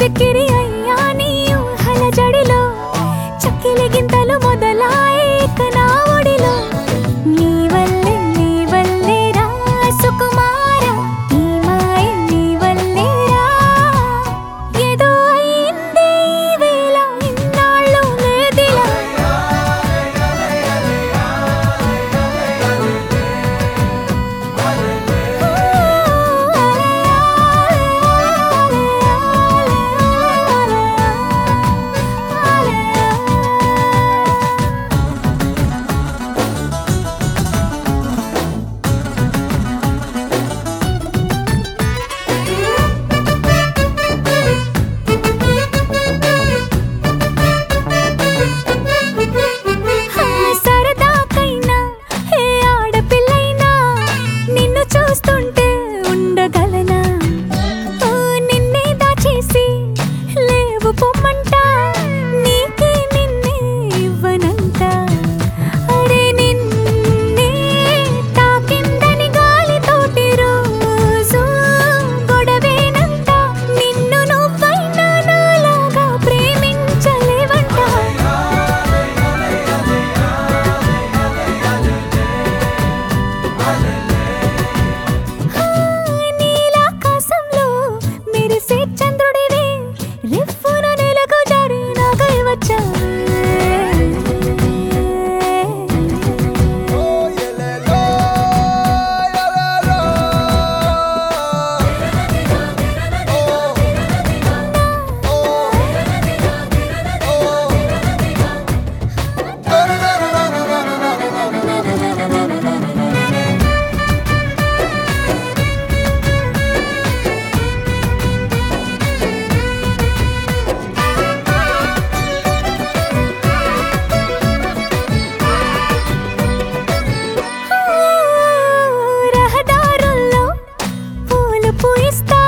బిక్కిరి అయ్యా నీ ఊహల జడిలో చక్కిలి గింతలు మొదలాయే ఇక నా ఒడిలో నీ వల్లే రా సుకుమార ఈ మాయ నీ వల్లే రా ఏదో అయిందే ఈ వేళ ఇన్నాళ్ళు లేదిలా సరదాకైనా ఏ ఆడపిల్లైనా నిన్ను చూస్తుంటే ఉండగలనా నిన్నే దాచేసి లేవు పొమ్మంట నీకే నిన్నే ఇవ్వనంట అరే నిన్నే తాకిందని గాలితోటి రోజు గొడవేనంట నిన్ను నువ్వైనా నాలాగా ప్రేమించలేవంట నీలాకాశంలో మెరిసే చంద్రుడివే రిఫ్ఫున నేలకు జారి నాకై వచ్చావే రహదారుల్లో పూలు పూయిస్తా